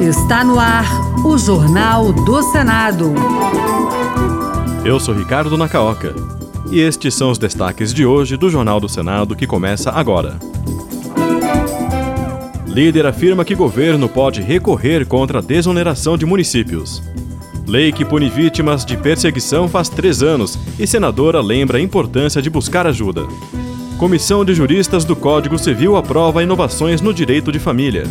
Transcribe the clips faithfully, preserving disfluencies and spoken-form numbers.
Está no ar o Jornal do Senado. Eu sou Ricardo Nacaoca e estes são os destaques de hoje do Jornal do Senado que começa agora. Líder afirma que governo pode recorrer contra a desoneração de municípios. Lei que pune vítimas de perseguição faz três anos e senadora lembra a importância de buscar ajuda. Comissão de Juristas do Código Civil aprova inovações no direito de família.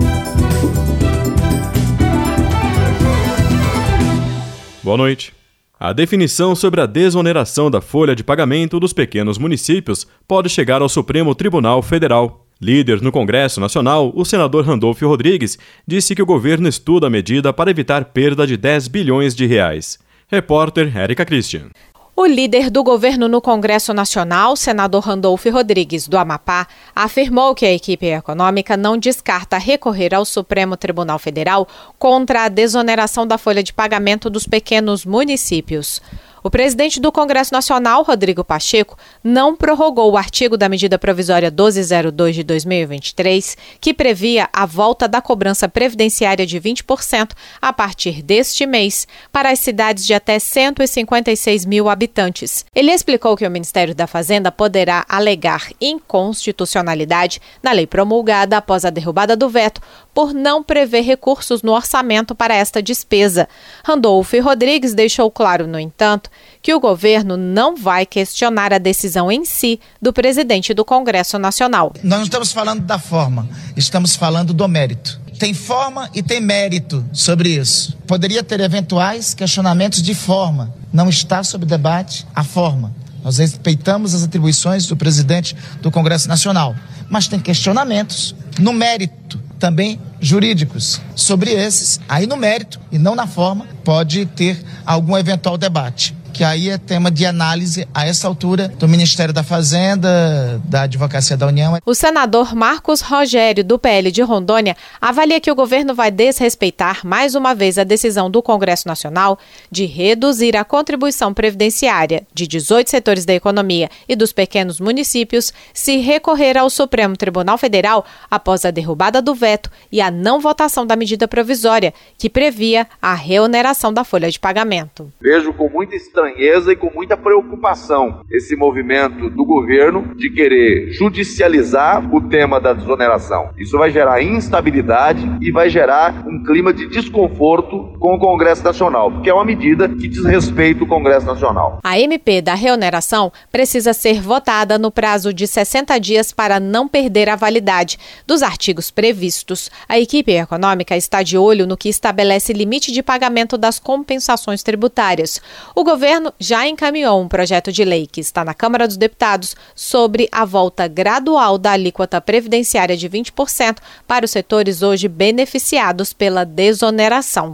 Boa noite. A definição sobre a desoneração da folha de pagamento dos pequenos municípios pode chegar ao Supremo Tribunal Federal. Líder no Congresso Nacional, o senador Randolfo Rodrigues disse que o governo estuda a medida para evitar perda de dez bilhões de reais. Repórter Érica Christian. O líder do governo no Congresso Nacional, senador Randolfo Rodrigues, do Amapá, afirmou que a equipe econômica não descarta recorrer ao Supremo Tribunal Federal contra a desoneração da folha de pagamento dos pequenos municípios. O presidente do Congresso Nacional, Rodrigo Pacheco, não prorrogou o artigo da medida provisória doze zero dois de dois mil e vinte e três, que previa a volta da cobrança previdenciária de vinte por cento a partir deste mês para as cidades de até cento e cinquenta e seis mil habitantes. Ele explicou que o Ministério da Fazenda poderá alegar inconstitucionalidade na lei promulgada após a derrubada do veto por não prever recursos no orçamento para esta despesa. Randolfo Rodrigues deixou claro, no entanto, que o governo não vai questionar a decisão em si do presidente do Congresso Nacional. Nós não estamos falando da forma, estamos falando do mérito. Tem forma e tem mérito sobre isso. Poderia ter eventuais questionamentos de forma. Não está sob debate a forma. Nós respeitamos as atribuições do presidente do Congresso Nacional, mas tem questionamentos no mérito, também jurídicos. Sobre esses, aí no mérito e não na forma, pode ter algum eventual debate, que aí é tema de análise a essa altura do Ministério da Fazenda, da Advocacia da União. O senador Marcos Rogério, do P L de Rondônia, avalia que o governo vai desrespeitar mais uma vez a decisão do Congresso Nacional de reduzir a contribuição previdenciária de dezoito setores da economia e dos pequenos municípios se recorrer ao Supremo Tribunal Federal após a derrubada do veto e a não votação da medida provisória, que previa a reoneração da folha de pagamento. Vejo com muita estranheza e com muita preocupação esse movimento do governo de querer judicializar o tema da desoneração. Isso vai gerar instabilidade e vai gerar um clima de desconforto com o Congresso Nacional, porque é uma medida que desrespeita o Congresso Nacional. A M P da reoneração precisa ser votada no prazo de sessenta dias para não perder a validade dos artigos previstos. A equipe econômica está de olho no que estabelece limite de pagamento das compensações tributárias. O governo já encaminhou um projeto de lei que está na Câmara dos Deputados sobre a volta gradual da alíquota previdenciária de vinte por cento para os setores hoje beneficiados pela desoneração.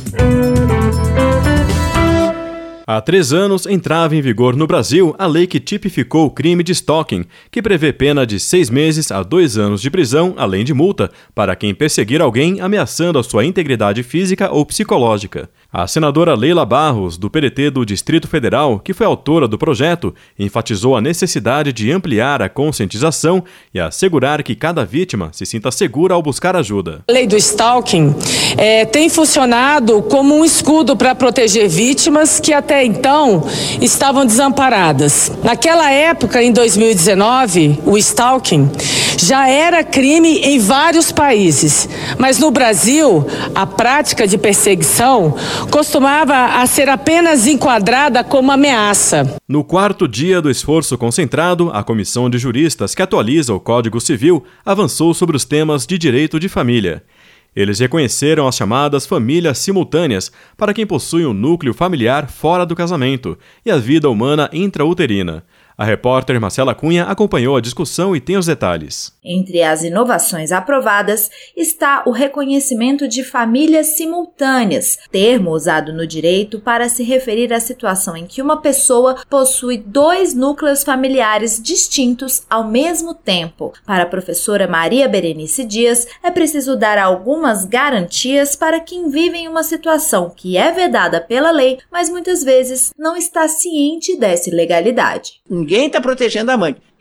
Há três anos entrava em vigor no Brasil a lei que tipificou o crime de stalking, que prevê pena de seis meses a dois anos de prisão, além de multa, para quem perseguir alguém ameaçando a sua integridade física ou psicológica. A senadora Leila Barros, do P D T do Distrito Federal, que foi autora do projeto, enfatizou a necessidade de ampliar a conscientização e assegurar que cada vítima se sinta segura ao buscar ajuda. A lei do stalking é, tem funcionado como um escudo para proteger vítimas que até então estavam desamparadas. Naquela época, em dois mil e dezenove, o stalking já era crime em vários países, mas no Brasil, a prática de perseguição costumava a ser apenas enquadrada como ameaça. No quarto dia do esforço concentrado, a Comissão de Juristas que atualiza o Código Civil avançou sobre os temas de direito de família. Eles reconheceram as chamadas famílias simultâneas para quem possui um núcleo familiar fora do casamento e a vida humana intrauterina. A repórter Marcela Cunha acompanhou a discussão e tem os detalhes. Entre as inovações aprovadas está o reconhecimento de famílias simultâneas, termo usado no direito para se referir à situação em que uma pessoa possui dois núcleos familiares distintos ao mesmo tempo. Para a professora Maria Berenice Dias, é preciso dar algumas garantias para quem vive em uma situação que é vedada pela lei, mas muitas vezes não está ciente dessa ilegalidade. Ninguém está protegendo a mãe. É,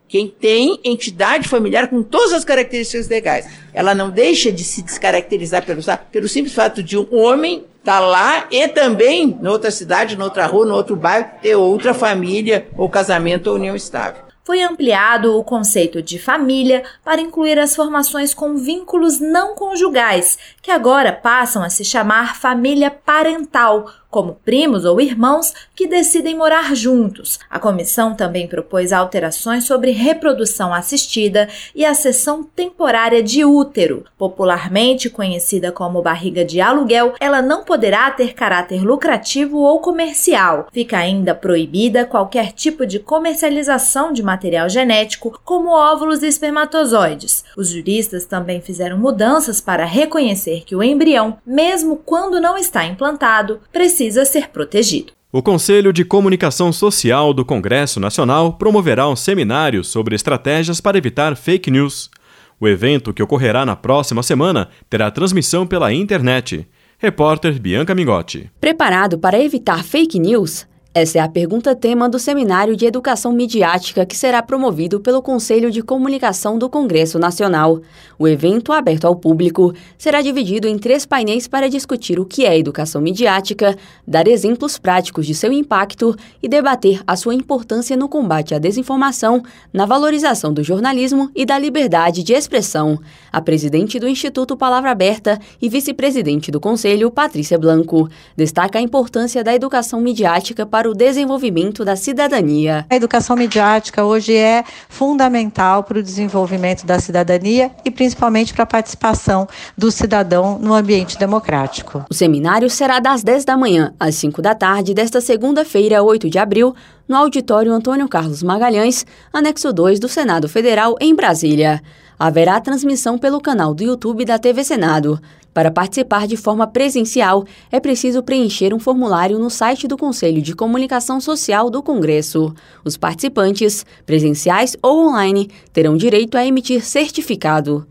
Quem tem entidade familiar com todas as características legais. Ela não deixa de se descaracterizar pelo, pelo simples fato de um homem estar lá e também, em outra cidade, em outra rua, em outro bairro, ter outra família, ou casamento, ou união estável. Foi ampliado o conceito de família para incluir as formações com vínculos não conjugais, que agora passam a se chamar família parental, como primos ou irmãos que decidem morar juntos. A comissão também propôs alterações sobre reprodução assistida e a cessão temporária de útero. Popularmente conhecida como barriga de aluguel, ela não poderá ter caráter lucrativo ou comercial. Fica ainda proibida qualquer tipo de comercialização de material genético, como óvulos e espermatozoides. Os juristas também fizeram mudanças para reconhecer que o embrião, mesmo quando não está implantado, precisa precisa ser protegido. O Conselho de Comunicação Social do Congresso Nacional promoverá um seminário sobre estratégias para evitar fake news. O evento, que ocorrerá na próxima semana, terá transmissão pela internet. Repórter Bianca Mingotti. Preparado para evitar fake news? Essa é a pergunta-tema do Seminário de Educação Midiática que será promovido pelo Conselho de Comunicação do Congresso Nacional. O evento, aberto ao público, será dividido em três painéis para discutir o que é educação midiática, dar exemplos práticos de seu impacto e debater a sua importância no combate à desinformação, na valorização do jornalismo e da liberdade de expressão. A presidente do Instituto Palavra Aberta e vice-presidente do Conselho, Patrícia Blanco, destaca a importância da educação midiática para para o desenvolvimento da cidadania. A educação midiática hoje é fundamental para o desenvolvimento da cidadania e principalmente para a participação do cidadão no ambiente democrático. O seminário será das dez da manhã às cinco da tarde desta segunda-feira, oito de abril, no auditório Antônio Carlos Magalhães, anexo dois do Senado Federal, em Brasília. Haverá transmissão pelo canal do YouTube da T V Senado. Para participar de forma presencial, é preciso preencher um formulário no site do Conselho de Comunicação Social do Congresso. Os participantes, presenciais ou online, terão direito a emitir certificado.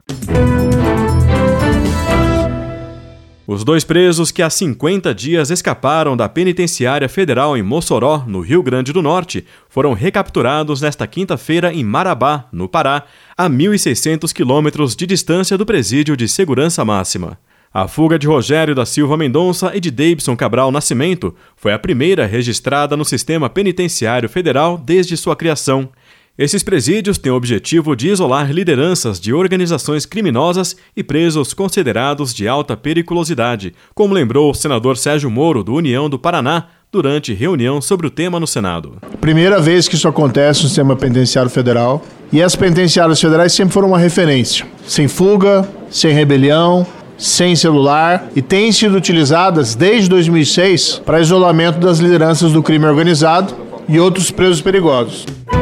Os dois presos que há cinquenta dias escaparam da penitenciária federal em Mossoró, no Rio Grande do Norte, foram recapturados nesta quinta-feira em Marabá, no Pará, a mil e seiscentos quilômetros de distância do presídio de segurança máxima. A fuga de Rogério da Silva Mendonça e de Deibson Cabral Nascimento foi a primeira registrada no sistema penitenciário federal desde sua criação. Esses presídios têm o objetivo de isolar lideranças de organizações criminosas e presos considerados de alta periculosidade, como lembrou o senador Sérgio Moro, do União do Paraná, durante reunião sobre o tema no Senado. Primeira vez que isso acontece no sistema penitenciário federal, e as penitenciárias federais sempre foram uma referência. Sem fuga, sem rebelião, sem celular, e têm sido utilizadas desde dois mil e seis para isolamento das lideranças do crime organizado e outros presos perigosos.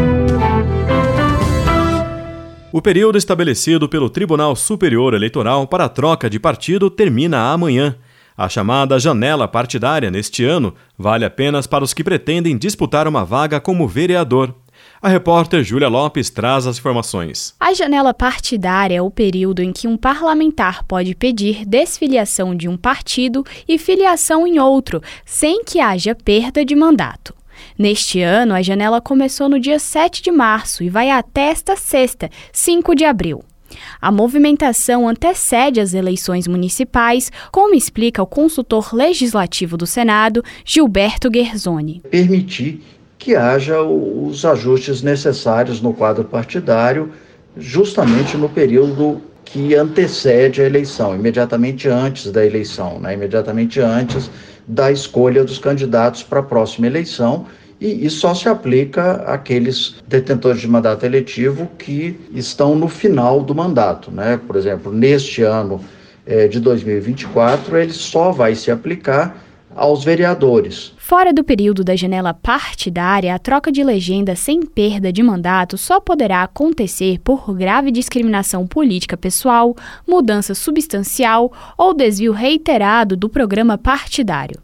O período estabelecido pelo Tribunal Superior Eleitoral para a troca de partido termina amanhã. A chamada janela partidária neste ano vale apenas para os que pretendem disputar uma vaga como vereador. A repórter Júlia Lopes traz as informações. A janela partidária é o período em que um parlamentar pode pedir desfiliação de um partido e filiação em outro, sem que haja perda de mandato. Neste ano, a janela começou no dia sete de março e vai até esta sexta, cinco de abril. A movimentação antecede as eleições municipais, como explica o consultor legislativo do Senado, Gilberto Guerzoni. Permitir que haja os ajustes necessários no quadro partidário, justamente no período que antecede a eleição, imediatamente antes da eleição, né? imediatamente antes da escolha dos candidatos para a próxima eleição, e isso só se aplica àqueles detentores de mandato eletivo que estão no final do mandato, né? Por exemplo, neste ano é, de dois mil e vinte e quatro, ele só vai se aplicar aos vereadores. Fora do período da janela partidária, a troca de legenda sem perda de mandato só poderá acontecer por grave discriminação política pessoal, mudança substancial ou desvio reiterado do programa partidário.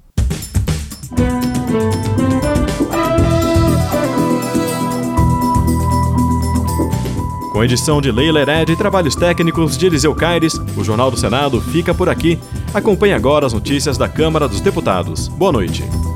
Com edição de Leila Hered e trabalhos técnicos de Eliseu Caires, o Jornal do Senado fica por aqui. Acompanhe agora as notícias da Câmara dos Deputados. Boa noite.